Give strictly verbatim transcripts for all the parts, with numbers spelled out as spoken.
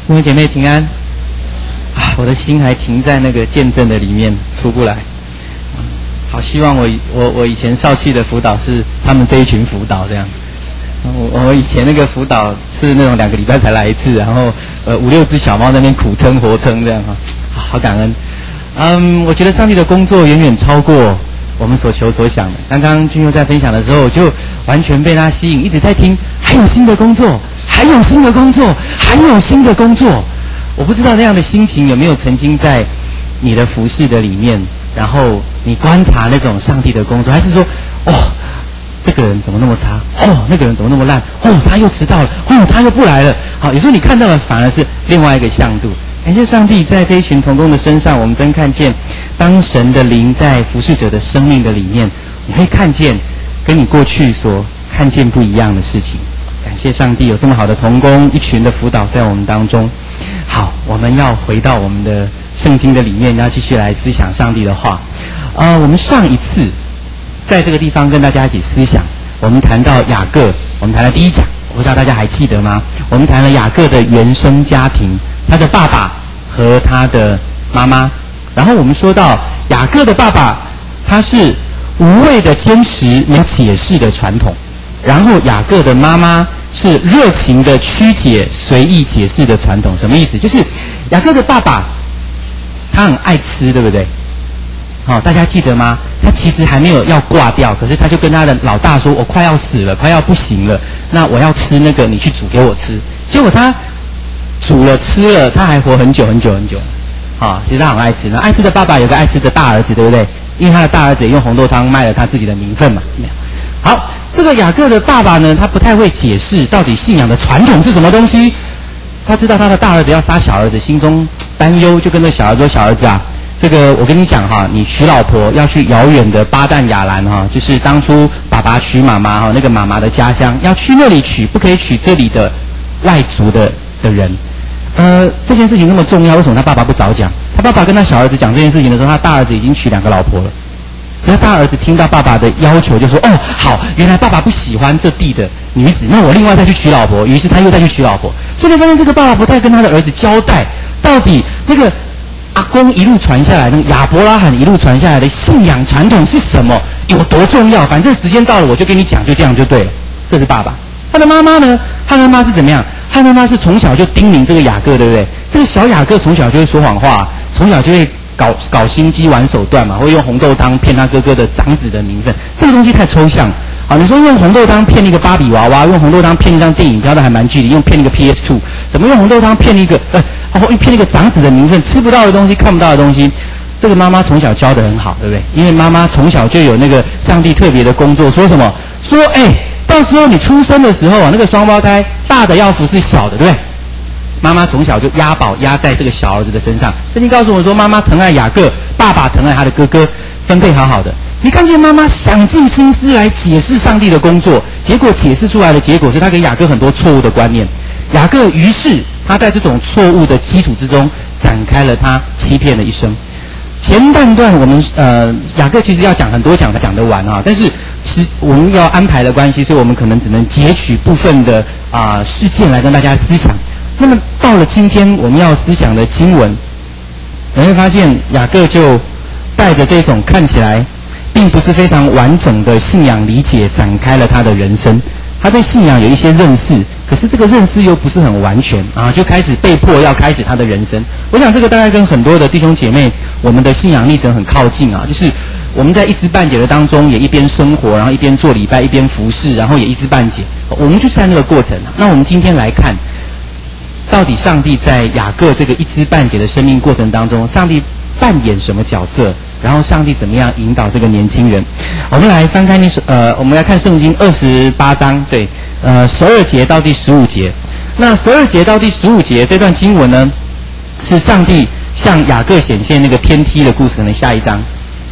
弟兄姐妹平安啊！我的心还停在那个见证的里面，出不来。好希望我我我以前少气的辅导是他们这一群辅导这样。我我以前那个辅导是那种两个礼拜才来一次，然后呃五六只小猫在那边苦撑活撑这样哈，好感恩。嗯，我觉得上帝的工作远远超过我们所求所想的。刚刚君佑在分享的时候，我就完全被他吸引，一直在听，还有新的工作。还有新的工作，还有新的工作。我不知道那样的心情有没有曾经在你的服事的里面，然后你观察那种上帝的工作，还是说，哦，这个人怎么那么差？哦，那个人怎么那么烂？哦，他又迟到了，哦，他又不来了。好，有时候你看到的反而是另外一个向度。感谢上帝，在这一群同工的身上，我们真看见，当神的灵在服事者的生命的里面，你会看见跟你过去所看见不一样的事情。感谢上帝有这么好的同工，一群的辅导在我们当中。好，我们要回到我们的圣经的里面，要继续来思想上帝的话。呃，我们上一次在这个地方跟大家一起思想，我们谈到雅各，我们谈了第一讲，我不知道大家还记得吗？我们谈了雅各的原生家庭，他的爸爸和他的妈妈。然后我们说到雅各的爸爸，他是无谓的坚持没有解释的传统。然后雅各的妈妈是热情的曲解随意解释的传统。什么意思？就是雅各的爸爸他很爱吃，对不对？好、哦，大家记得吗？他其实还没有要挂掉，可是他就跟他的老大说，我快要死了，快要不行了，那我要吃那个，你去煮给我吃。结果他煮了吃了，他还活很久很久很久。好、哦，其实他很爱吃。那爱吃的爸爸有个爱吃的大儿子，对不对？因为他的大儿子也用红豆汤卖了他自己的名分嘛。好，这个雅各的爸爸呢，他不太会解释到底信仰的传统是什么东西。他知道他的大儿子要杀小儿子，心中担忧，就跟那小儿子说：“小儿子啊，这个我跟你讲哈，你娶老婆要去遥远的巴旦亚兰哈，就是当初爸爸娶妈妈哈，那个妈妈的家乡，要去那里娶，不可以娶这里的外族的的人。呃，这件事情那么重要，为什么他爸爸不早讲？他爸爸跟他小儿子讲这件事情的时候，他大儿子已经娶两个老婆了。”所以大儿子听到爸爸的要求，就说：“哦，好，原来爸爸不喜欢这地的女子，那我另外再去娶老婆。”于是他又再去娶老婆。所以你发现这个爸爸不太跟他的儿子交代，到底那个阿公一路传下来，那个亚伯拉罕一路传下来的信仰传统是什么，有多重要。反正时间到了，我就跟你讲，就这样就对了。这是爸爸。他的妈妈呢？他的妈妈是怎么样？他的妈妈是从小就叮咛这个雅各，对不对？这个小雅各从小就会说谎话，从小就会搞搞心机玩手段嘛，会用红豆汤骗他哥哥的长子的名分，这个东西太抽象。好，你说用红豆汤骗一个芭比娃娃，用红豆汤骗一张电影票的还蛮具体，用骗一个 P S 二， 怎么用红豆汤骗一个呃，然后骗一个长子的名分，吃不到的东西，看不到的东西。这个妈妈从小教得很好，对不对？因为妈妈从小就有那个上帝特别的工作，说什么？说哎，到时候你出生的时候啊，那个双胞胎大的要服侍小的，对不对？妈妈从小就押宝压在这个小儿子的身上。圣经告诉我说，妈妈疼爱雅各，爸爸疼爱他的哥哥，分配好好的。你看见妈妈想尽心思来解释上帝的工作，结果解释出来的结果是他给雅各很多错误的观念。雅各于是他在这种错误的基础之中展开了他欺骗的一生。前半段我们呃雅各其实要讲很多讲讲得完啊，但是是我们要安排的关系，所以我们可能只能截取部分的啊、呃、事件来跟大家思想。那么到了今天我们要思想的经文，你会发现雅各就带着这种看起来并不是非常完整的信仰理解，展开了他的人生。他对信仰有一些认识，可是这个认识又不是很完全啊，就开始被迫要开始他的人生。我想这个大概跟很多的弟兄姐妹我们的信仰历程很靠近啊，就是我们在一知半解的当中，也一边生活，然后一边做礼拜，一边服侍，然后也一知半解。我们就是在那个过程。那我们今天来看，到底上帝在雅各这个一知半解的生命过程当中，上帝扮演什么角色？然后上帝怎么样引导这个年轻人？我们来翻开你呃，我们来看圣经二十八章，对，呃，十二节到第十五节。那十二节到第十五节这段经文呢，是上帝向雅各显现那个天梯的故事。可能下一章，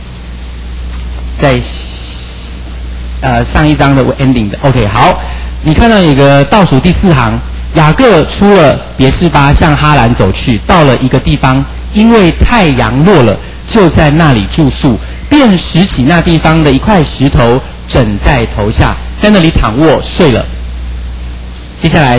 在呃上一章的 ending 的 OK 好，你看到有个倒数第四行，雅各出了别是巴，向哈兰走去，到了一个地方，因为太阳落了，就在那里住宿，便拾起那地方的一块石头枕在头下，在那里躺卧睡了。接下来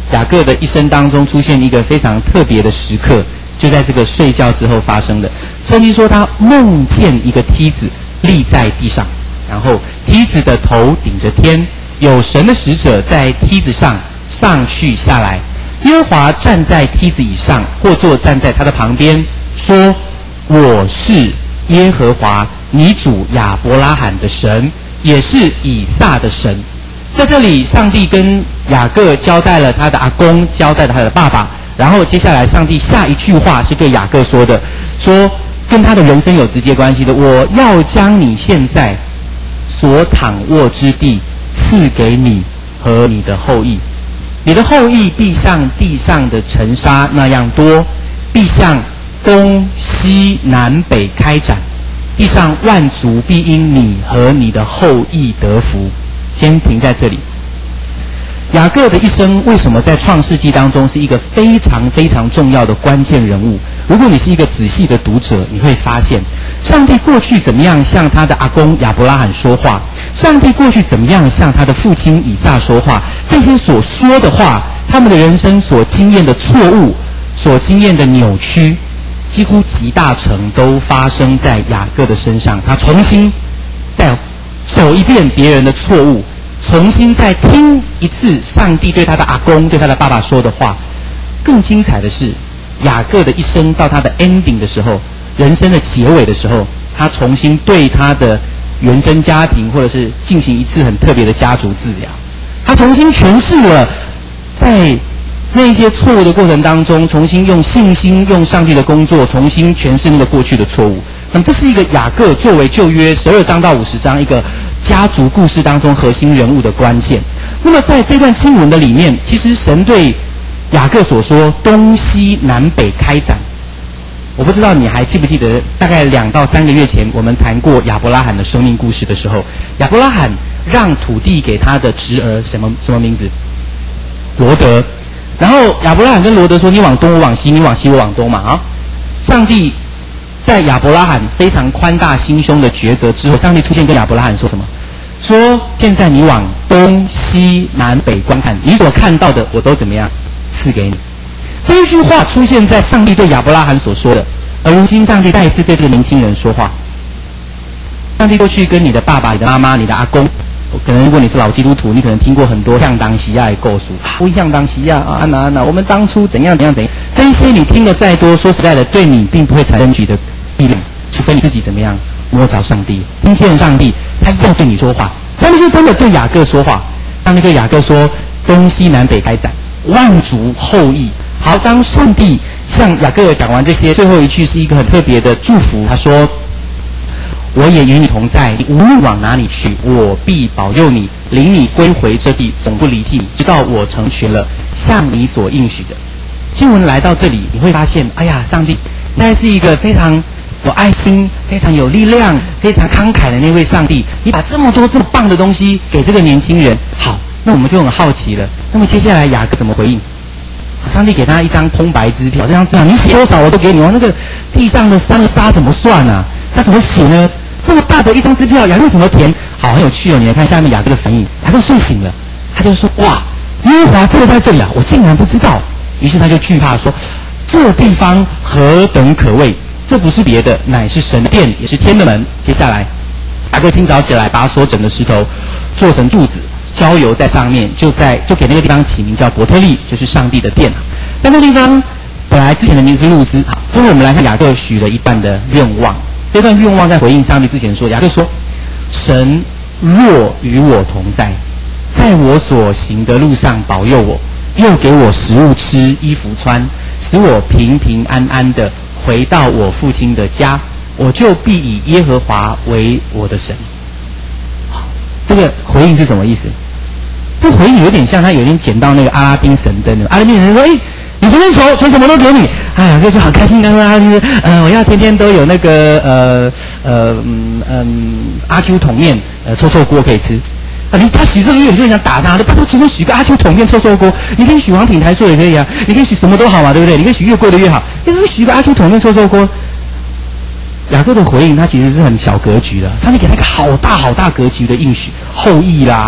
雅各的一生当中出现一个非常特别的时刻，就在这个睡觉之后发生的。圣经说他梦见一个梯子立在地上，然后梯子的头顶着天，有神的使者在梯子上上去下来。耶和华站在梯子以上，或坐站在他的旁边，说：我是耶和华你主亚伯拉罕的神，也是以撒的神。在这里，上帝跟雅各交代了他的阿公，交代了他的爸爸，然后接下来上帝下一句话是对雅各说的，说跟他的人生有直接关系的，我要将你现在所躺卧之地赐给你和你的后裔，你的后裔必像地上的尘沙那样多，必向东西南北开展，地上万族必因你和你的后裔得福。先停在这里。雅各的一生为什么在创世纪当中是一个非常非常重要的关键人物？如果你是一个仔细的读者，你会发现上帝过去怎么样向他的阿公亚伯拉罕说话，上帝过去怎么样向他的父亲以撒说话，这些所说的话，他们的人生所经验的错误，所经验的扭曲，几乎极大成都发生在雅各的身上。他重新再走一遍别人的错误，重新再听一次上帝对他的阿公对他的爸爸说的话。更精彩的是，雅各的一生到他的 ending 的时候，人生的结尾的时候，他重新对他的原生家庭或者是进行一次很特别的家族治疗，他重新诠释了在那些错误的过程当中，重新用信心用上帝的工作重新诠释那个过去的错误。那么这是一个雅各作为旧约十二章到五十章一个家族故事当中核心人物的关键。那么在这段经文的里面，其实神对雅各所说东西南北开展，我不知道你还记不记得，大概两到三个月前我们谈过亚伯拉罕的生命故事的时候，亚伯拉罕让土地给他的侄儿什么什么名字？罗德。然后亚伯拉罕跟罗德说：你往东我往西，你往西我往东嘛啊！上帝在亚伯拉罕非常宽大心胸的抉择之后，上帝出现跟亚伯拉罕说什么？说现在你往东西南北观看，你所看到的我都怎么样赐给你。这一句话出现在上帝对亚伯拉罕所说的，而如今上帝再一次对这个年轻人说话。上帝过去跟你的爸爸、你的妈妈、你的阿公，可能如果你是老基督徒，你可能听过很多向当西亚的故事，不向当西亚啊，那那我们当初怎样怎样怎样，这一些你听得再多，说实在的，对你并不会产生的力量，除非你自己怎么样摸着上帝，听见上帝，他要对你说话。上帝是真的对雅各说话，上帝对雅各说：东西南北开展，万族后裔。好，当上帝向雅各讲完这些，最后一句是一个很特别的祝福，他说：我也与你同在，你无论往哪里去，我必保佑你，领你归回这地，总不离弃你，直到我成全了向你所应许的。经文来到这里，你会发现，哎呀，上帝应该是一个非常有爱心、非常有力量、非常慷慨的那位上帝。你把这么多这么棒的东西给这个年轻人，好，那我们就很好奇了。那么接下来雅各怎么回应？上帝给他一张空白支票，这张支票你写多少我都给你哦。那个地上的山沙怎么算啊？他怎么写呢？这么大的一张支票，雅各怎么填？好，很有趣哦。你来看下面雅各的反应。雅各睡醒了，他就说：哇，耶和华真的在这里啊！我竟然不知道。于是他就惧怕说：这地方何等可畏！这不是别的，乃是神的殿，也是天的门。接下来，雅各清早起来，把所整的石头做成柱子，浇油在上面，就在就给那个地方起名叫伯特利，就是上帝的殿。在那地方，本来之前的名字是路斯。好，之后我们来看雅各许了一半的愿望。这段愿望在回应上帝之前说，雅各说：神若与我同在，在我所行的路上保佑我，又给我食物吃，衣服穿，使我平平安安的回到我父亲的家，我就必以耶和华为我的神。这个回应是什么意思？这回应有点像他有点捡到那个阿拉丁神灯，阿拉丁神灯说：哎，你随便求，求什么都给你。哎呀，哥就好开心的啊！就是呃，我要天天都有那个呃呃嗯嗯阿 Q 桶面呃臭臭锅可以吃。啊，你他许这个愿，你就想打他，你拜托只能许个阿 Q 桶面臭臭锅，你可以许王品台塑也可以啊，你可以许什么都好嘛，对不对？你可以许越贵的越好，为什么许个阿 Q 桶面臭臭锅？雅各的回应，他其实是很小格局的。上帝给他一个好大好大格局的应许，后裔啦，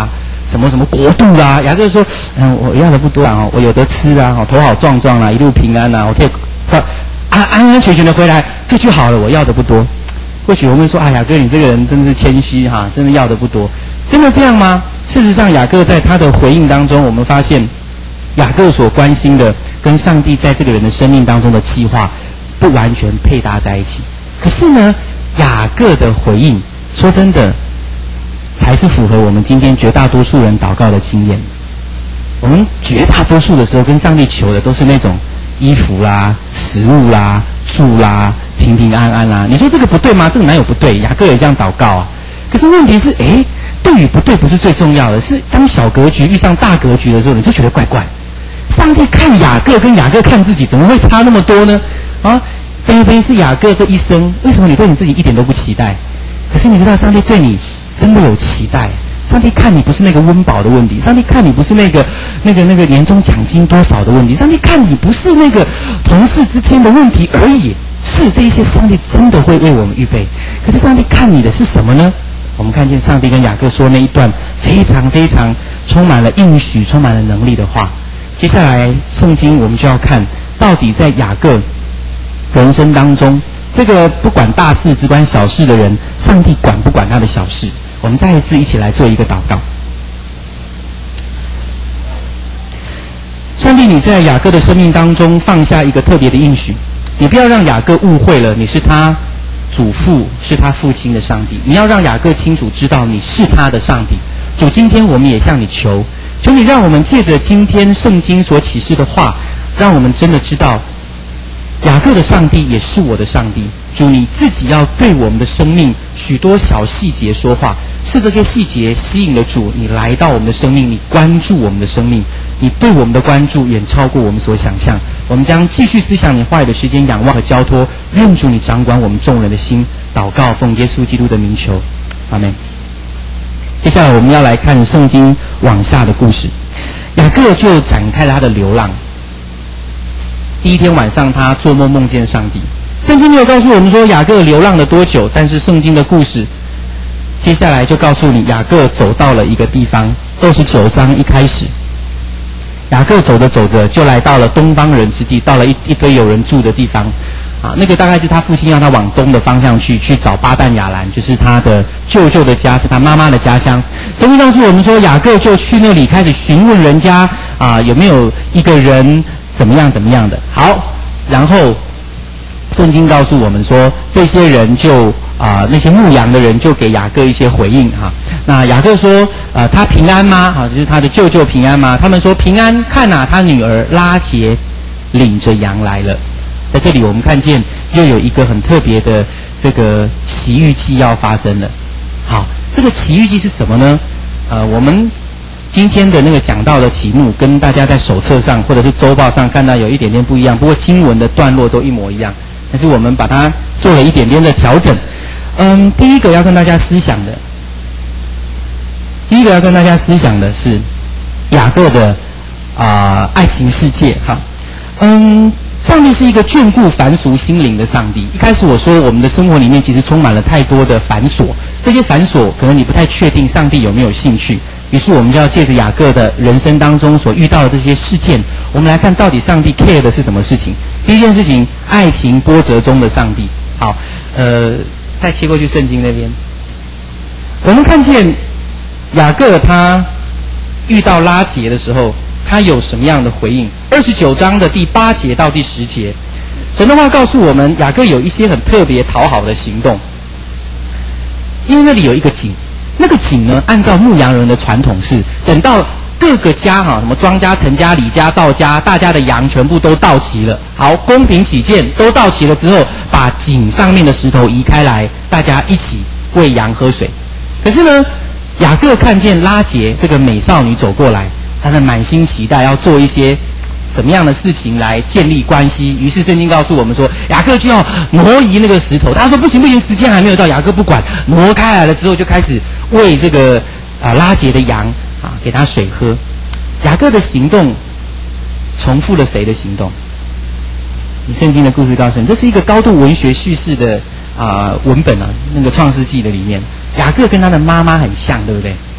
什么什么国度啦、啊。雅各说，嗯，我要的不多啊，我有得吃啊，头好壮壮啊，一路平安啊，我可以安安安全全的回来，这就好了，我要的不多。或许我们会说，啊，雅各你这个人真是谦虚哈，真的要的不多。真的这样吗？事实上，雅各在他的回应当中，我们发现雅各所关心的跟上帝在这个人的生命当中的计划不完全配搭在一起。可是呢，雅各的回应，说真的，才是符合我们今天绝大多数人祷告的经验。我们绝大多数的时候跟上帝求的都是那种衣服啦、食物啦、住啦、平平安安啦。你说这个不对吗？这个哪有不对？雅各也这样祷告啊。可是问题是，诶，对与不对不是最重要的，是当小格局遇上大格局的时候，你就觉得怪怪。上帝看雅各跟雅各看自己，怎么会差那么多呢？啊，卑微是雅各这一生，为什么你对你自己一点都不期待？可是你知道，上帝对你真的有期待。上帝看你不是那个温饱的问题，上帝看你不是那个那个那个年终奖金多少的问题，上帝看你不是那个同事之间的问题而已，是这一些上帝真的会为我们预备。可是上帝看你的是什么呢？我们看见上帝跟雅各说那一段非常非常充满了应许、充满了能力的话。接下来圣经我们就要看到底在雅各人生当中，这个不管大事只管小事的人，上帝管不管他的小事？我们再一次一起来做一个祷告。上帝，你在雅各的生命当中放下一个特别的应许，你不要让雅各误会了，你是他祖父，是他父亲的上帝。你要让雅各清楚知道你是他的上帝。主，今天我们也向你求，求你让我们借着今天圣经所启示的话，让我们真的知道雅各的上帝也是我的上帝。主，你自己要对我们的生命许多小细节说话，是这些细节吸引了主，你来到我们的生命，你关注我们的生命，你对我们的关注远超过我们所想象。我们将继续思想你话语的时间，仰望和交托，愿主你掌管我们众人的心。祷告奉耶稣基督的名求，阿们。接下来我们要来看圣经往下的故事。雅各就展开了他的流浪。第一天晚上，他做梦梦见上帝。圣经没有告诉我们说雅各流浪了多久，但是圣经的故事接下来就告诉你，雅各走到了一个地方。二十九章一开始，雅各走着走着就来到了东方人之地，到了一一堆有人住的地方啊，那个大概就是他父亲让他往东的方向去，去找巴旦亚兰，就是他的舅舅的家，是他妈妈的家乡。圣经告诉我们说，雅各就去那里开始询问人家啊，有没有一个人怎么样怎么样的。好，然后圣经告诉我们说，这些人就啊、呃，那些牧羊的人就给雅各一些回应哈、啊。那雅各说，呃，他平安吗？好、啊，就是他的舅舅平安吗？他们说平安。看哪、啊，他女儿拉结领着羊来了。在这里，我们看见又有一个很特别的这个奇遇记要发生了。好，这个奇遇记是什么呢？呃，我们今天的那个讲到的题目跟大家在手册上或者是周报上看到有一点点不一样，不过经文的段落都一模一样。但是我们把它做了一点点的调整。嗯，第一个要跟大家思想的，第一个要跟大家思想的是雅各的啊、呃、爱情世界哈。嗯，上帝是一个眷顾凡俗心灵的上帝。一开始我说我们的生活里面其实充满了太多的繁琐，这些繁琐可能你不太确定上帝有没有兴趣。于是我们就要借着雅各的人生当中所遇到的这些事件，我们来看到底上帝 care 的是什么事情。第一件事情，爱情波折中的上帝。好，呃，再切过去圣经那边，我们看见雅各他遇到拉结的时候，他有什么样的回应？二十九章的第八节到第十节，神的话告诉我们，雅各有一些很特别讨好的行动，因为那里有一个井。那个井呢，按照牧羊人的传统是，等到各个家哈，什么庄家、陈家、李家、赵家，大家的羊全部都到齐了，好，公平起见，都到齐了之后，把井上面的石头移开来，大家一起喂羊喝水。可是呢，雅各看见拉结这个美少女走过来，他的满心期待要做一些什么样的事情来建立关系。于是圣经告诉我们说，雅各就要挪移那个石头。他说不行不行，时间还没有到。雅各不管，挪开来了之后就开始喂这个啊拉结的羊啊，给他水喝。雅各的行动重复了谁的行动？你圣经的故事告诉你，这是一个高度文学叙事的啊文本啊，那个创世纪的里面，雅各跟他的妈妈很像，对不对？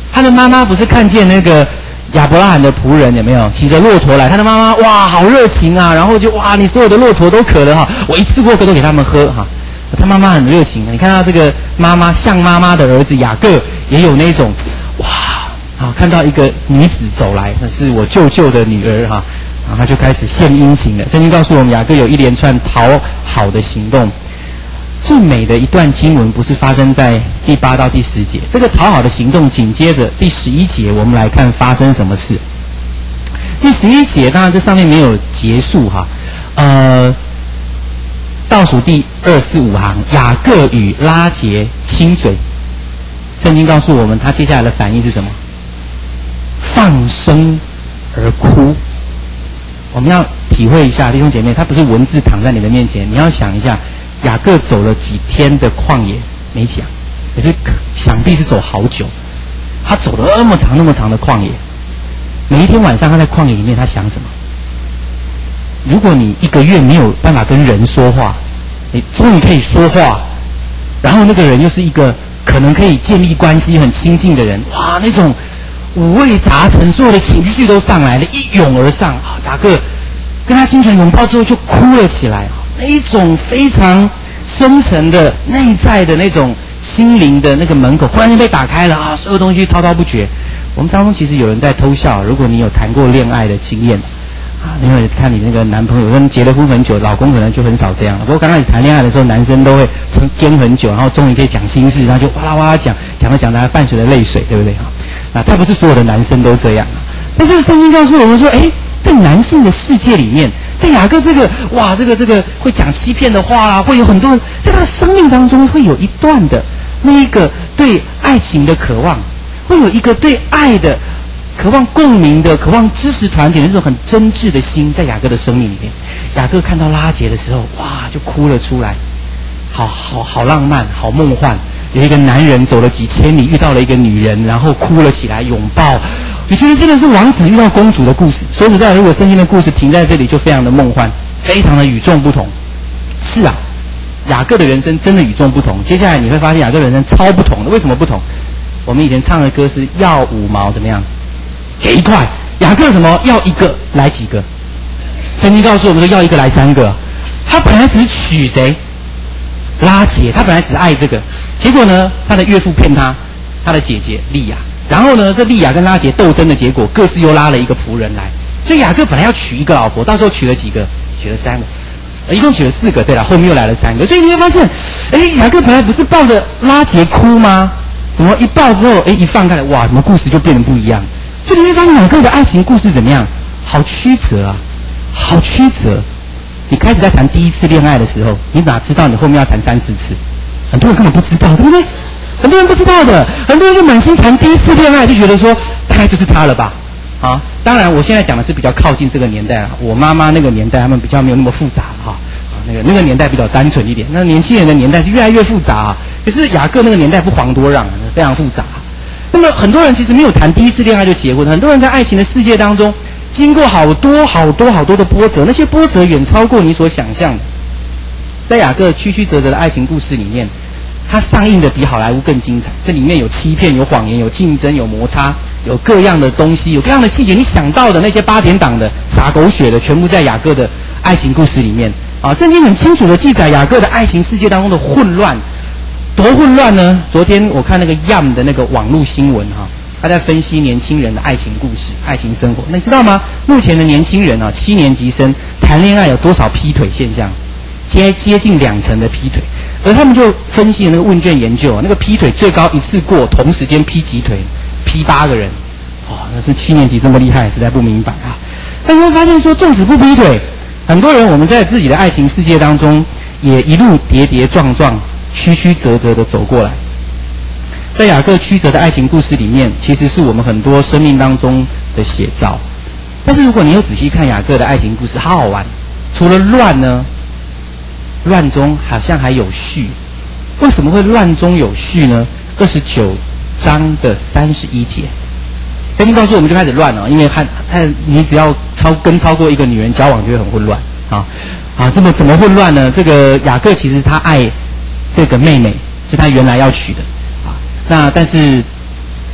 他的妈妈不是看见那个亚伯拉罕的仆人有没有骑着骆驼来？他的妈妈哇，好热情啊！然后就哇，你所有的骆驼都渴了哈，我一次过都给他们喝哈。他妈妈很热情，你看到这个妈妈像妈妈的儿子雅各也有那种哇，好看到一个女子走来，那是我舅舅的女儿哈，然后他就开始献殷勤了。圣经告诉我们，雅各有一连串讨好的行动。最美的一段经文不是发生在第八到第十节，这个讨好的行动紧接着第十一节，我们来看发生什么事。第十一节当然这上面没有结束哈，呃，倒数第二四五行，雅各与拉结亲嘴。圣经告诉我们，他接下来的反应是什么？放声而哭。我们要体会一下，弟兄姐妹，他不是文字躺在你的面前，你要想一下。雅各走了几天的旷野没讲，可是想必是走好久。他走了那么长那么长的旷野，每一天晚上他在旷野里面，他想什么？如果你一个月没有办法跟人说话，你终于可以说话，然后那个人又是一个可能可以建立关系很亲近的人，哇，那种五味杂陈，所有的情绪都上来了，一涌而上。雅各跟他亲嘴拥抱之后就哭了起来。那一种非常深沉的内在的那种心灵的那个门口，忽然间被打开了啊！所有东西滔滔不绝。我们当中其实有人在偷笑。如果你有谈过恋爱的经验啊，因为看你那个男朋友跟结了婚很久，老公可能就很少这样了。不过刚开始谈恋爱的时候，男生都会撑坚很久，然后终于可以讲心事，然后就哇啦哇啦讲，讲着讲着还伴随着泪水，对不对啊？那他不是所有的男生都这样啊，但是圣经告诉我们说，哎，在男性的世界里面。在雅各这个哇，这个这个会讲欺骗的话啦，会有很多人在他的生命当中会有一段的那一个对爱情的渴望，会有一个对爱的渴望共鸣的、渴望支持团体的那种很真挚的心，在雅各的生命里面。雅各看到拉结的时候，哇，就哭了出来，好好好浪漫，好梦幻。有一个男人走了几千里，遇到了一个女人，然后哭了起来，拥抱。你觉得真的是王子遇到公主的故事？说实在，如果圣经的故事停在这里，就非常的梦幻，非常的与众不同。是啊，雅各的人生真的与众不同。接下来你会发现，雅各的人生超不同的。为什么不同？我们以前唱的歌是要五毛怎么样？给一块。雅各什么？要一个来几个？圣经告诉我们说，要一个来三个。他本来只娶谁？拉结。他本来只爱这个，结果呢，他的岳父骗他，他的姐姐利亚。然后呢，这利亚跟拉结斗争的结果，各自又拉了一个仆人来。所以雅各本来要娶一个老婆，到时候娶了几个？娶了三个，一共娶了四个。对了，后面又来了三个。所以你会发现，哎，雅各本来不是抱着拉结哭吗？怎么一抱之后，哎，一放开来，哇，怎么故事就变得不一样？所以你会发现雅各的爱情故事怎么样？好曲折啊，好曲折。你开始在谈第一次恋爱的时候，你哪知道你后面要谈三四次？很多人根本不知道，对不对？很多人不知道的，很多人就满心谈第一次恋爱，就觉得说大概就是他了吧？啊，当然我现在讲的是比较靠近这个年代了。我妈妈那个年代，他们比较没有那么复杂哈。啊，那个那个年代比较单纯一点。那年轻人的年代是越来越复杂啊。可是雅各那个年代不遑多让，非常复杂。那么很多人其实没有谈第一次恋爱就结婚，很多人在爱情的世界当中，经过好多好多好多的波折，那些波折远超过你所想象的。在雅各曲曲折折的爱情故事里面。它上映的比好莱坞更精彩，这里面有欺骗、有谎言、有竞争、有摩擦，有各样的东西，有各样的细节。你想到的那些八点档的、撒狗血的，全部在雅各的爱情故事里面啊。圣经很清楚的记载雅各的爱情世界当中的混乱，多混乱呢？昨天我看那个 Yam 的那个网络新闻哈、啊，他在分析年轻人的爱情故事、爱情生活。那你知道吗？目前的年轻人啊，七年级生谈恋爱有多少劈腿现象？接接近两成的劈腿。而他们就分析了那个问卷研究啊，那个劈腿最高一次过同时间劈几腿，劈八个人，哦，那是七年级这么厉害，实在不明白啊。但你会发现说，纵使不劈腿，很多人我们在自己的爱情世界当中，也一路跌跌撞撞、曲曲折折的走过来。在雅各曲折的爱情故事里面，其实是我们很多生命当中的写照。但是如果你有仔细看雅各的爱情故事，好好玩。除了乱呢？乱中好像还有序，为什么会乱中有序呢？二十九章的三十一节，圣经告诉我们就开始乱了，因为他他你只要超跟超过一个女人交往就会很混乱啊啊！这么怎么混乱呢？这个雅各其实他爱这个妹妹，是他原来要娶的啊。那但是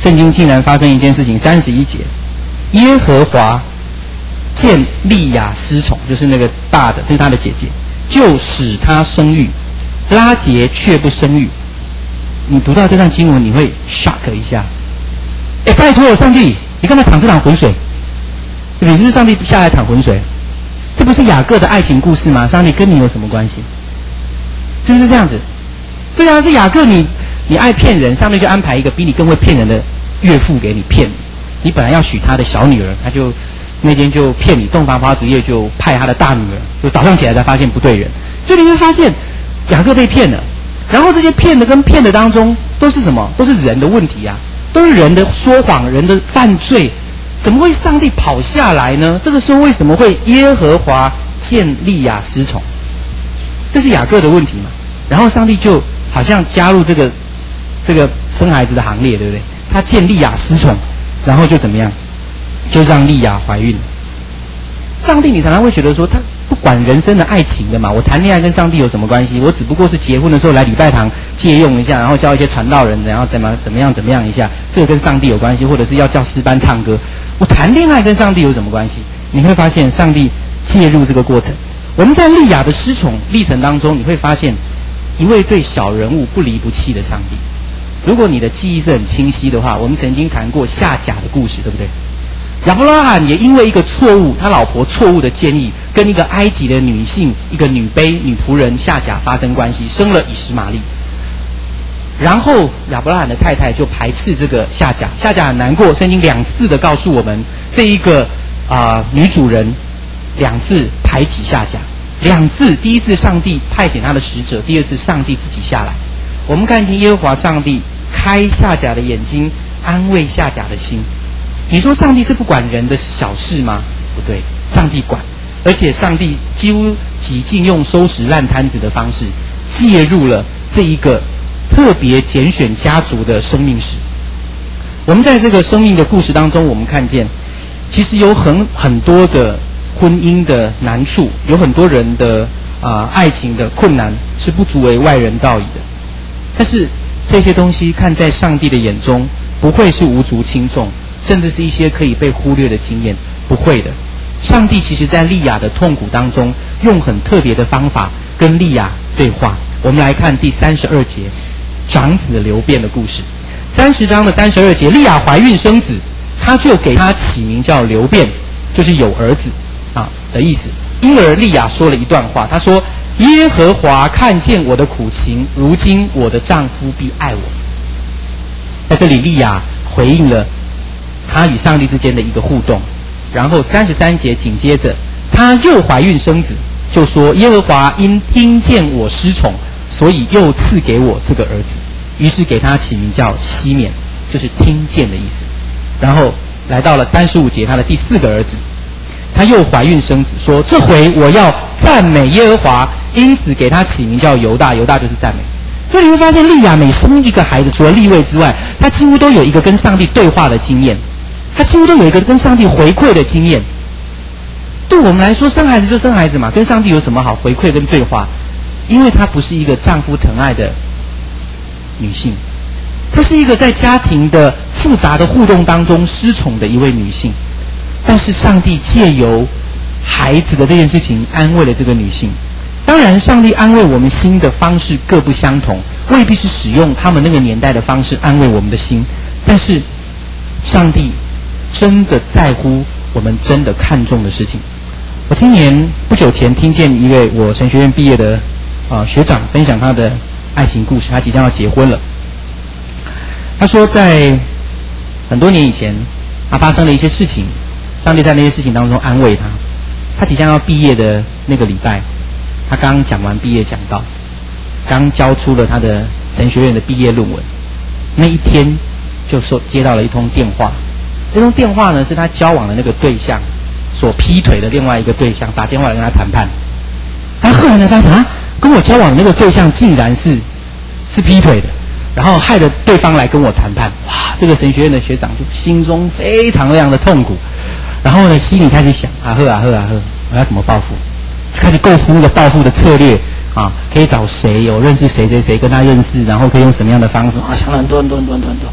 圣经竟然发生一件事情，三十一节，耶和华见利亚失宠，就是那个大的，就是他的姐姐，就使她生育，拉结却不生育。你读到这段经文，你会 shock 一下。哎，拜托我上帝，你干嘛淌这趟浑水？你是不是上帝下来淌浑水？这不是雅各的爱情故事吗？上帝跟你有什么关系？是不是这样子？对啊，是雅各你你爱骗人，上帝就安排一个比你更会骗人的岳父给你骗你。你本来要娶他的小女儿，他就那天就骗你，洞房花烛夜就派他的大女儿，就早上起来才发现不对人，所以你会发现雅各被骗了。然后这些骗的跟骗的当中都是什么？都是人的问题啊，都是人的说谎，人的犯罪。怎么会上帝跑下来呢？这个时候为什么会耶和华见利亚失宠？这是雅各的问题嘛？然后上帝就好像加入这个这个生孩子的行列，对不对？他见利亚失宠，然后就怎么样？就让利亚怀孕。上帝，你常常会觉得说，他不管人生的爱情的嘛，我谈恋爱跟上帝有什么关系？我只不过是结婚的时候来礼拜堂借用一下，然后教一些传道人，然后怎么怎么样怎么样一下，这个跟上帝有关系，或者是要叫诗班唱歌。我谈恋爱跟上帝有什么关系？你会发现上帝介入这个过程。我们在利亚的失宠历程当中，你会发现一位对小人物不离不弃的上帝。如果你的记忆是很清晰的话，我们曾经谈过夏甲的故事，对不对？亚伯拉罕也因为一个错误，他老婆错误的建议，跟一个埃及的女性，一个女卑女仆人夏甲发生关系，生了以实玛利。然后亚伯拉罕的太太就排斥这个夏甲，夏甲很难过，圣经两次的告诉我们，这一个啊、呃、女主人两次排挤夏甲，两次，第一次上帝派遣他的使者，第二次上帝自己下来。我们看见耶和华上帝开夏甲的眼睛，安慰夏甲的心。你说上帝是不管人的小事吗？不对，上帝管，而且上帝几乎几近用收拾烂摊子的方式介入了这一个特别拣选家族的生命史。我们在这个生命的故事当中，我们看见其实有很很多的婚姻的难处，有很多人的啊、呃、爱情的困难是不足为外人道矣的。但是这些东西看在上帝的眼中，不会是无足轻重，甚至是一些可以被忽略的经验，不会的。上帝其实在利亚的痛苦当中，用很特别的方法跟利亚对话。我们来看第三十二节，长子流便的故事。三十章的三十二节，利亚怀孕生子，他就给他起名叫流便，就是有儿子啊的意思。因而利亚说了一段话，他说：耶和华看见我的苦情，如今我的丈夫必爱我。在这里，利亚回应了他与上帝之间的一个互动。然后三十三节紧接着，他又怀孕生子，就说：耶和华因听见我失宠，所以又赐给我这个儿子。于是给他起名叫西缅，就是听见的意思。然后来到了三十五节，他的第四个儿子，他又怀孕生子，说：这回我要赞美耶和华，因此给他起名叫犹大。犹大就是赞美。所以你会发现，利亚每生一个孩子，除了利未之外，他几乎都有一个跟上帝对话的经验，他几乎都有一个跟上帝回馈的经验。对我们来说，生孩子就生孩子嘛，跟上帝有什么好回馈跟对话？因为她不是一个丈夫疼爱的女性，她是一个在家庭的复杂的互动当中失宠的一位女性。但是上帝借由孩子的这件事情安慰了这个女性。当然上帝安慰我们心的方式各不相同，未必是使用他们那个年代的方式安慰我们的心，但是上帝真的在乎我们真的看重的事情。我今年不久前听见一位我神学院毕业的啊学长分享他的爱情故事，他即将要结婚了。他说在很多年以前，他发生了一些事情，上帝在那些事情当中安慰他。他即将要毕业的那个礼拜，他刚讲完毕业讲道，刚交出了他的神学院的毕业论文，那一天就收接到了一通电话。这通电话呢，是他交往的那个对象所劈腿的另外一个对象打电话来跟他谈判。他赫然的发现啊，跟我交往的那个对象竟然是是劈腿的，然后害得对方来跟我谈判。哇，这个神学院的学长就心中非常非常的痛苦，然后呢，心里开始想啊呵啊呵啊呵，我要怎么报复？就开始构思那个报复的策略啊，可以找谁，有认识谁谁谁跟他认识，然后可以用什么样的方式啊，想了很多很多很多很多很多。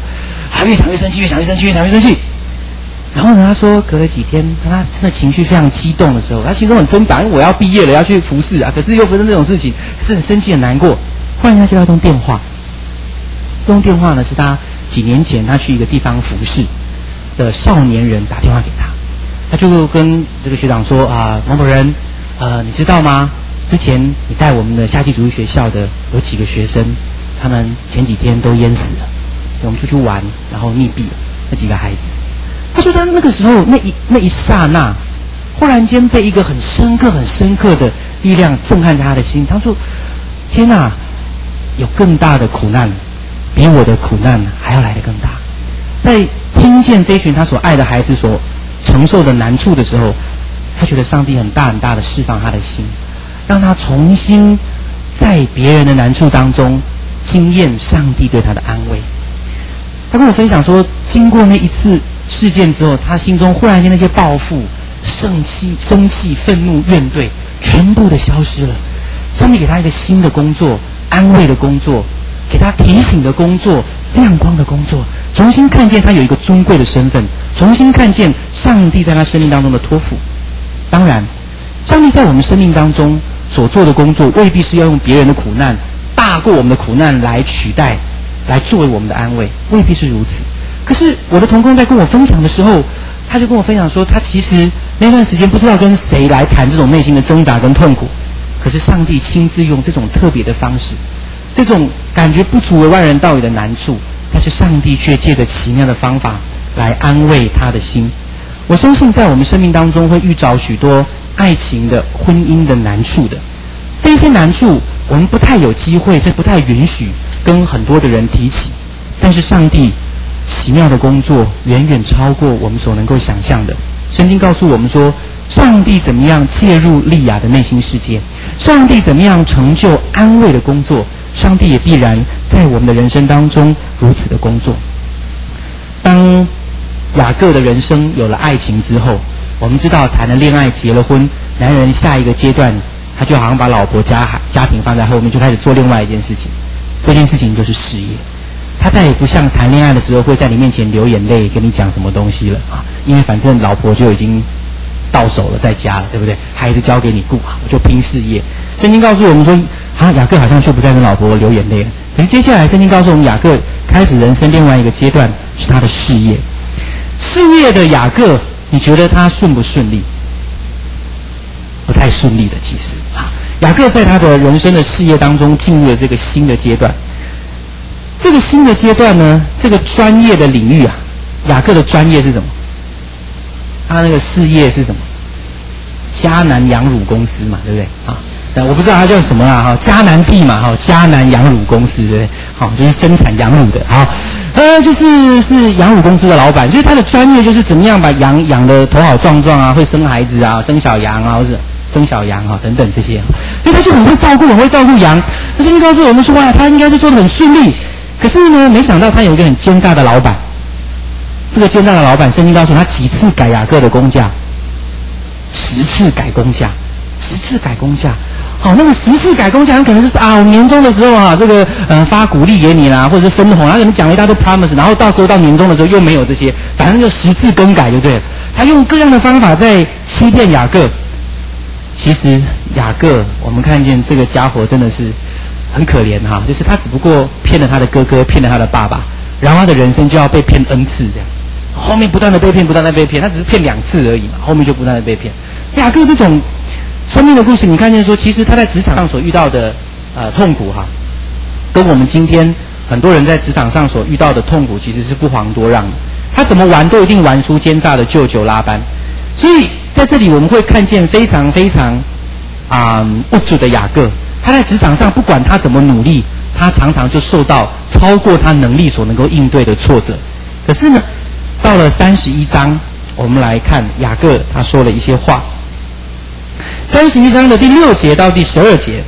啊，越想越生气，越想越生气，越想越生气。然后呢，他说隔了几天，当他真的情绪非常激动的时候，他心中很挣扎，因为我要毕业了，要去服侍啊，可是又发生这种事情，可是很生气很难过。忽然他接到一通电话，这通电话呢是他几年前他去一个地方服侍的少年人打电话给他，他就跟这个学长说啊，某某人，呃，你知道吗？之前你带我们的夏季主日学校的有几个学生，他们前几天都淹死了，我们出去玩，然后溺毙了，那几个孩子。他说他那个时候那一那一刹那，忽然间被一个很深刻、很深刻的力量震撼在他的心。他说：“天哪，有更大的苦难，比我的苦难还要来得更大。”在听见这一群他所爱的孩子所承受的难处的时候，他觉得上帝很大很大的释放他的心，让他重新在别人的难处当中经验上帝对他的安慰。他跟我分享说，经过那一次事件之后，他心中忽然间那些报复、生气、生气、愤怒、怨怼，全部的消失了。上帝给他一个新的工作，安慰的工作，给他提醒的工作，亮光的工作，重新看见他有一个尊贵的身份，重新看见上帝在他生命当中的托付。当然，上帝在我们生命当中所做的工作，未必是要用别人的苦难大过我们的苦难来取代，来作为我们的安慰，未必是如此。可是我的同工在跟我分享的时候，他就跟我分享说，他其实那段时间不知道跟谁来谈这种内心的挣扎跟痛苦，可是上帝亲自用这种特别的方式，这种感觉不足为外人道也的难处，但是上帝却借着奇妙的方法来安慰他的心。我相信在我们生命当中会遇着许多爱情的、婚姻的难处的，这些难处我们不太有机会，是不太允许跟很多的人提起，但是上帝奇妙的工作远远超过我们所能够想象的。圣经告诉我们说，上帝怎么样介入利亚的内心世界，上帝怎么样成就安慰的工作，上帝也必然在我们的人生当中如此的工作。当雅各的人生有了爱情之后，我们知道谈了恋爱结了婚，男人下一个阶段他就好像把老婆家家庭放在后面，就开始做另外一件事情，这件事情就是事业。他再也不像谈恋爱的时候会在你面前流眼泪跟你讲什么东西了啊，因为反正老婆就已经到手了，在家了，对不对？孩子交给你顾好，我就拼事业。圣经告诉我们说，啊，雅各好像就不再跟老婆流眼泪了。可是接下来圣经告诉我们，雅各开始人生另外一个阶段是他的事业。事业的雅各，你觉得他顺不顺利？不太顺利的，其实啊，雅各在他的人生的事业当中进入了这个新的阶段。这个新的阶段呢，这个专业的领域啊，雅各的专业是什么？他那个事业是什么？迦南羊乳公司嘛，对不对？啊，但我不知道他叫什么啦，哈，迦南地嘛，哈，迦南羊乳公司，对不对？好，就是生产羊乳的，好，呃，就是是羊乳公司的老板，所以他的专业就是怎么样把羊养得头好壮壮啊，会生孩子啊，生小羊啊，或者生小羊啊等等这些，所以他就很会照顾，很会照顾羊。那圣经告诉我们说，哇，他应该是做得很顺利。可是呢，没想到他有一个很奸诈的老板。这个奸诈的老板，圣经告诉他几次改雅各的工价，十次改工价，十次改工价。好，那么十次改工价，很可能就是啊，我年终的时候啊，这个呃发鼓励给你啦，或者是分红，他可能讲了一大堆 promise， 然后到时候到年终的时候又没有这些，反正就十次更改就对了。他用各样的方法在欺骗雅各。其实雅各，我们看见这个家伙真的是很可怜哈，就是他只不过骗了他的哥哥，骗了他的爸爸，然后他的人生就要被骗 n 次这样，后面不断的被骗，不断的被骗，他只是骗两次而已嘛，后面就不断的被骗。雅各这种生命的故事，你看见说，其实他在职场上所遇到的呃痛苦哈，跟我们今天很多人在职场上所遇到的痛苦其实是不遑多让的。他怎么玩都一定玩输奸诈的舅舅拉班，所以在这里我们会看见非常非常啊无助的雅各。他在职场上，不管他怎么努力，他常常就受到超过他能力所能够应对的挫折。可是呢，到了三十一章，我们来看雅各他说了一些话。三十一章的第六节到第十二节，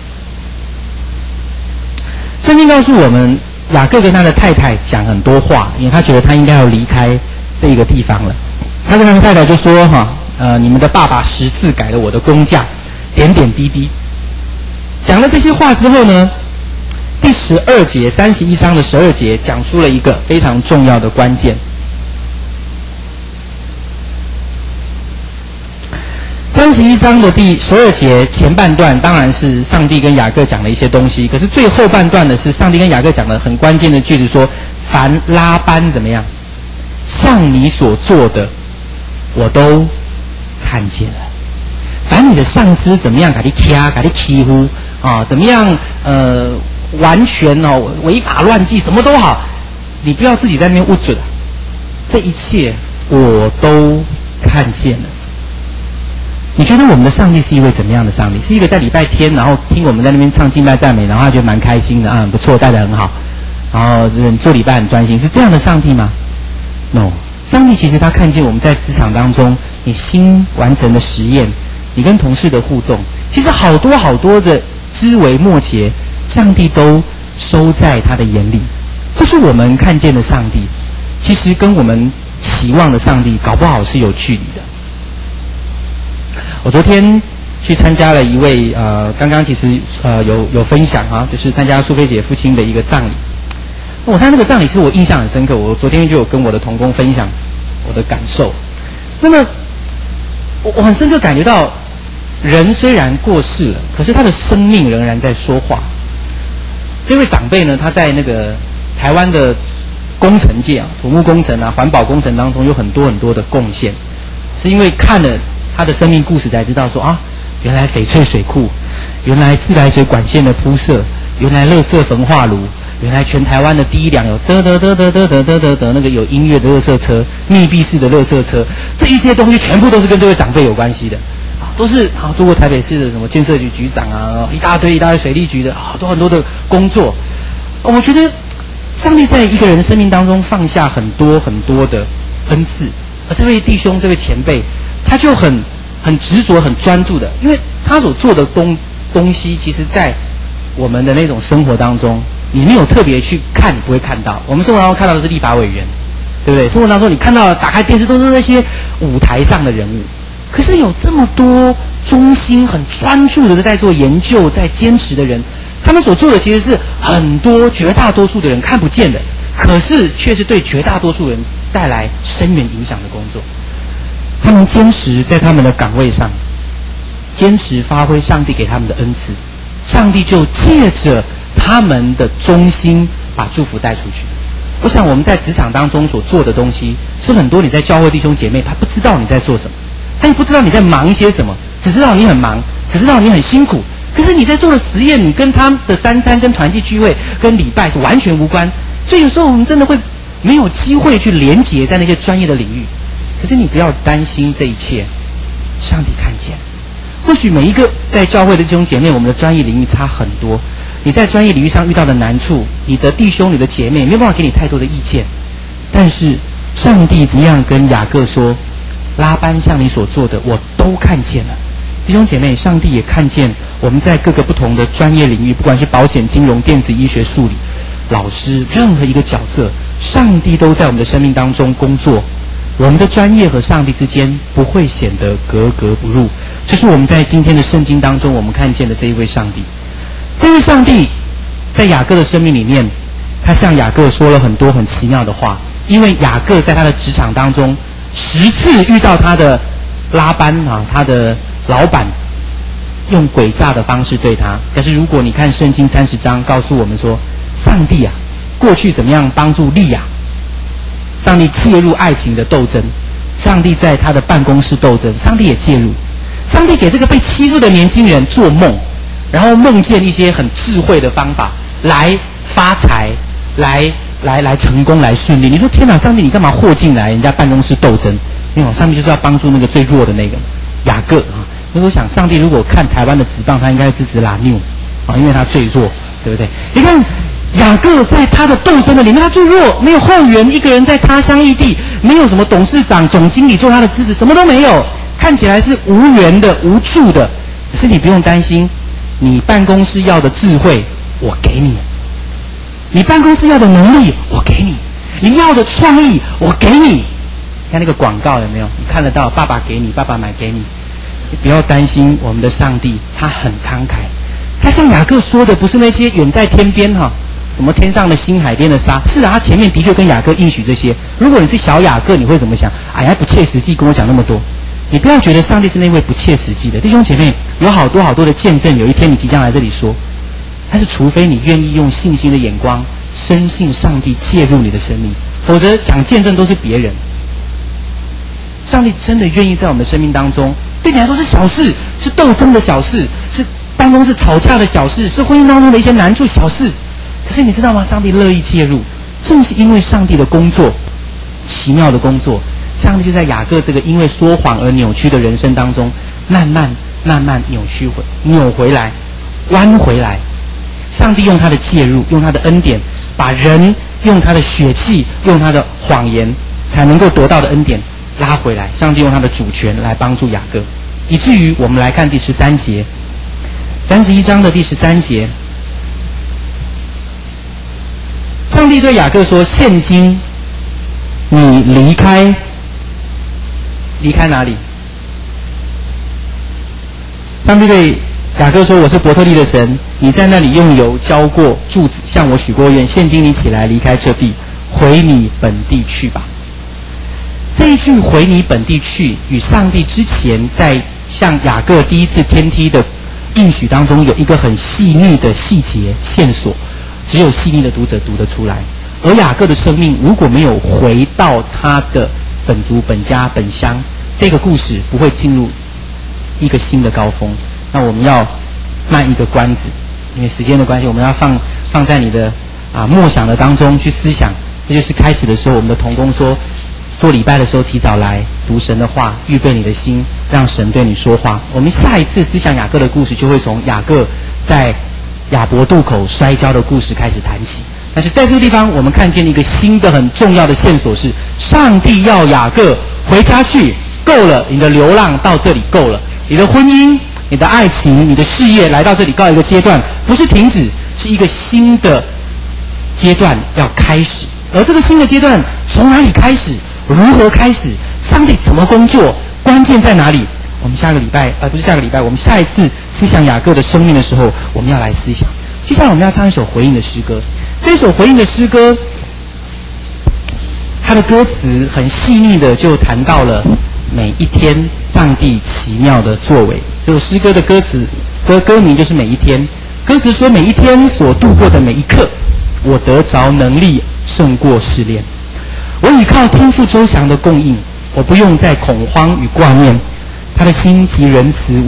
圣经告诉我们，雅各跟他的太太讲很多话，因为他觉得他应该要离开这个地方了。他跟他的太太就说：“哈，呃，你们的爸爸十次改了我的工价，点点滴滴。”讲了这些话之后呢， 第十二节，三十一章的十二节讲出了一个非常重要的关键。三十一章的第十二节前半段当然是上帝跟雅各讲了一些东西，可是最后半段的是上帝跟雅各讲的很关键的句子说，凡拉班怎么样，像你所做的我都看见了。凡你的上司怎么样给你掐给你欺负啊，怎么样呃完全哦违法乱纪什么都好，你不要自己在那边误准，这一切我都看见了。你觉得我们的上帝是一位怎么样的上帝？是一个在礼拜天然后听我们在那边唱敬拜赞美，然后他觉得蛮开心的啊，很不错，带得很好，然后做礼拜很专心，是这样的上帝吗？ No， 上帝其实他看见我们在职场当中你新完成的实验，你跟同事的互动，其实好多好多的枝微末节，上帝都收在他的眼里。这是我们看见的上帝，其实跟我们期望的上帝搞不好是有距离的。我昨天去参加了一位呃，刚刚其实呃有有分享啊，就是参加苏菲姐父亲的一个葬礼。我参加那个葬礼，是我印象很深刻。我昨天就有跟我的同工分享我的感受。那么我我很深刻感觉到，人虽然过世了，可是他的生命仍然在说话。这位长辈呢，他在那个台湾的工程界啊，土木工程啊、环保工程当中有很多很多的贡献，是因为看了他的生命故事才知道说啊，原来翡翠水库，原来自来水管线的铺设，原来垃圾焚化炉，原来全台湾的第一辆有得得得得得得得得得那个有音乐的垃圾车，密闭式的垃圾车，这一些东西全部都是跟这位长辈有关系的，啊，都是啊做过台北市的什么建设局局长啊，一大堆一大堆水利局的好多很多的工作。我觉得上帝在一个人的生命当中放下很多很多的恩赐，而这位弟兄这位前辈，他就很很执着很专注的，因为他所做的东东西，其实在我们的那种生活当中，你没有特别去看，你不会看到。我们生活当中看到的是立法委员，对不对？生活当中你看到打开电视都是那些舞台上的人物，可是有这么多忠心很专注的在做研究在坚持的人，他们所做的其实是很多绝大多数的人看不见的，可是却是对绝大多数人带来深远影响的工作。他们坚持在他们的岗位上，坚持发挥上帝给他们的恩赐，上帝就借着他们的忠心把祝福带出去。我想我们在职场当中所做的东西，是很多你在教会弟兄姐妹他不知道你在做什么，他也不知道你在忙一些什么，只知道你很忙，只知道你很辛苦，可是你在做的实验，你跟他们的三餐、跟团契聚会、跟礼拜是完全无关。所以有时候我们真的会没有机会去连结在那些专业的领域。可是你不要担心这一切，上帝看见。或许每一个在教会的弟兄姐妹，我们的专业领域差很多。你在专业领域上遇到的难处，你的弟兄、你的姐妹没有办法给你太多的意见。但是上帝怎样跟雅各说，拉班向你所做的，我都看见了。弟兄姐妹，上帝也看见我们在各个不同的专业领域，不管是保险、金融、电子、医学、数理、老师，任何一个角色，上帝都在我们的生命当中工作。我们的专业和上帝之间不会显得格格不入，这是我们在今天的圣经当中我们看见的这一位上帝。这位上帝在雅各的生命里面，他向雅各说了很多很奇妙的话，因为雅各在他的职场当中十次遇到他的拉班啊，他的老板用诡诈的方式对他。但是如果你看圣经三十章告诉我们说，上帝啊过去怎么样帮助利亚，上帝介入爱情的斗争，上帝在他的办公室斗争，上帝也介入。上帝给这个被欺负的年轻人做梦，然后梦见一些很智慧的方法来发财，来来来成功，来顺利。你说天哪，上帝你干嘛祸进来人家办公室斗争？没有，上帝就是要帮助那个最弱的那个雅各啊。如果想上帝如果看台湾的职棒，他应该支持拉纽啊，因为他最弱，对不对？你看雅各在他的斗争的里面，他最弱，没有后援，一个人在他乡异地，没有什么董事长、总经理做他的支持，什么都没有，看起来是无缘的、无助的。可是你不用担心，你办公室要的智慧，我给你；你办公室要的能力，我给你；你要的创意，我给你。看那个广告有没有？你看得到，爸爸给你，爸爸买给你。你不要担心，我们的上帝他很慷慨。他他向雅各说的不是那些远在天边哈，什么天上的星、海边的沙。是啊，他前面的确跟雅各应许这些。如果你是小雅各，你会怎么想？哎呀，不切实际，跟我讲那么多。你不要觉得上帝是那位不切实际的。弟兄姐妹，有好多好多的见证，有一天你即将来这里说，但是除非你愿意用信心的眼光，深信上帝介入你的生命，否则讲见证都是别人。上帝真的愿意在我们的生命当中，对你来说是小事，是斗争的小事，是办公室吵架的小事，是婚姻当中的一些难处小事。可是你知道吗？上帝乐意介入，正是因为上帝的工作，奇妙的工作，上帝就在雅各这个因为说谎而扭曲的人生当中，慢慢慢慢扭曲回扭回来，弯回来。上帝用他的介入，用他的恩典，把人用他的血气，用他的谎言才能够得到的恩典拉回来。上帝用他的主权来帮助雅各，以至于我们来看第十三节，三十一章的第十三节，上帝对雅各说：现今你离开，离开哪里？上帝对雅各说：我是伯特利的神，你在那里用油浇过柱子，向我许过愿。现今你起来离开这地，回你本地去吧。这一句回你本地去，与上帝之前在向雅各第一次天梯的应许当中有一个很细腻的细节线索，只有细腻的读者读得出来。而雅各的生命如果没有回到他的本族、本家、本乡，这个故事不会进入一个新的高峰。那我们要卖一个关子，因为时间的关系，我们要放放在你的啊默想的当中去思想。这就是开始的时候，我们的同工说，做礼拜的时候提早来读神的话，预备你的心，让神对你说话。我们下一次思想雅各的故事，就会从雅各在雅博渡口摔跤的故事开始谈起。但是在这个地方，我们看见一个新的很重要的线索是，上帝要雅各回家去，够了，你的流浪到这里够了，你的婚姻、你的爱情、你的事业来到这里告一个阶段，不是停止，是一个新的阶段要开始。而这个新的阶段从哪里开始？如何开始？上帝怎么工作？关键在哪里？我们下个礼拜，呃，不是下个礼拜，我们下一次思想雅各的生命的时候，我们要来思想。接下来我们要唱一首回应的诗歌。这首回应的诗歌，它的歌词很细腻的就谈到了每一天上帝奇妙的作为。这首诗歌的歌词歌歌名就是每一天。歌词说，每一天所度过的每一刻，我得着能力胜过试炼。我倚靠天父周详的供应，我不用再恐慌与挂念。他的心极仁慈，